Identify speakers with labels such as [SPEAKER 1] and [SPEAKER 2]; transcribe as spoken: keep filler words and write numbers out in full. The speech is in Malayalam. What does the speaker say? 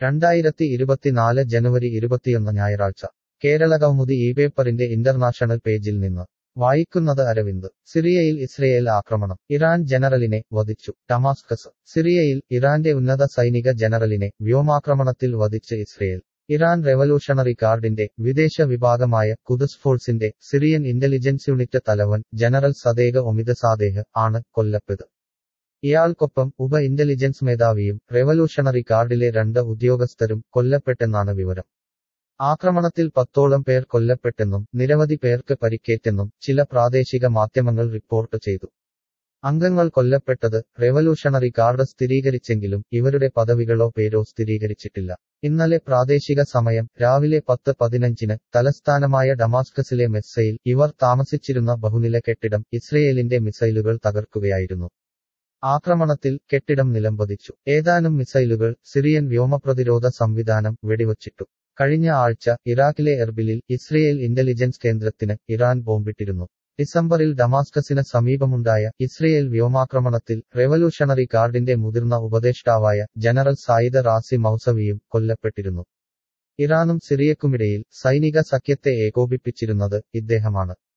[SPEAKER 1] രണ്ടായിരത്തി ഇരുപത്തിനാല് ജനുവരി ഇരുപത്തിയൊന്ന് ഞായറാഴ്ച കേരളകൗമുദി ഈ പേപ്പറിന്റെ ഇന്റർനാഷണൽ പേജിൽ നിന്ന് വായിക്കുന്നത് അരവിന്ദ്. സിറിയയിൽ ഇസ്രയേൽ ആക്രമണം, ഇറാൻ ജനറലിനെ വധിച്ചു. ഡമാസ്കസ്. സിറിയയിൽ ഇറാന്റെ ഉന്നത സൈനിക ജനറലിനെ വ്യോമാക്രമണത്തിൽ വധിച്ച് ഇസ്രയേൽ. ഇറാൻ റെവല്യൂഷണറി ഗാർഡിന്റെ വിദേശ വിഭാഗമായ ഖുദ്സ് ഫോഴ്സിന്റെ സിറിയൻ ഇന്റലിജൻസ് യൂണിറ്റ് തലവൻ ജനറൽ സദേഖ് ഒമിദസാദേഹ് ആണ് കൊല്ലപ്പെട്ടത്. ഇയാൾക്കൊപ്പം ഉപ ഇന്റലിജൻസ് മേധാവിയും റെവല്യൂഷണറി ഗാർഡിലെ രണ്ട് ഉദ്യോഗസ്ഥരും കൊല്ലപ്പെട്ടെന്നാണ് വിവരം. ആക്രമണത്തിൽ പത്തോളം പേർ കൊല്ലപ്പെട്ടെന്നും നിരവധി പേർക്ക് പരിക്കേറ്റെന്നും ചില പ്രാദേശിക മാധ്യമങ്ങൾ റിപ്പോർട്ട് ചെയ്തു. അംഗങ്ങൾ കൊല്ലപ്പെട്ടത് റെവല്യൂഷണറി ഗാർഡ് സ്ഥിരീകരിച്ചെങ്കിലും ഇവരുടെ പദവികളോ പേരോ സ്ഥിരീകരിച്ചിട്ടില്ല. ഇന്നലെ പ്രാദേശിക സമയം രാവിലെ പത്ത് പതിനഞ്ചിന് തലസ്ഥാനമായ ഡമാസ്കസിലെ മെസ്സയിൽ ഇവർ താമസിച്ചിരുന്ന ബഹുനില കെട്ടിടം ഇസ്രയേലിന്റെ മിസൈലുകൾ തകർക്കുകയായിരുന്നു. ആക്രമണത്തിൽ കെട്ടിടം നിലംപതിച്ചു. ഏതാനും മിസൈലുകൾ സിറിയൻ വ്യോമപ്രതിരോധ സംവിധാനം വെടിവച്ചിട്ടു. കഴിഞ്ഞ ആഴ്ച ഇറാഖിലെ എർബിലിൽ ഇസ്രയേൽ ഇന്റലിജൻസ് കേന്ദ്രത്തിന് ഇറാൻ ബോംബിട്ടിരുന്നു. ഡിസംബറിൽ ഡമാസ്കസിന് സമീപമുണ്ടായ ഇസ്രയേൽ വ്യോമാക്രമണത്തിൽ റെവല്യൂഷണറി ഗാർഡിന്റെ മുതിർന്ന ഉപദേഷ്ടാവായ ജനറൽ സായിദ് റാസി മൗസവിയും കൊല്ലപ്പെട്ടിരുന്നു. ഇറാനും സിറിയക്കുമിടയിൽ സൈനിക സഖ്യത്തെ ഏകോപിപ്പിച്ചിരുന്നത് ഇദ്ദേഹമാണ്.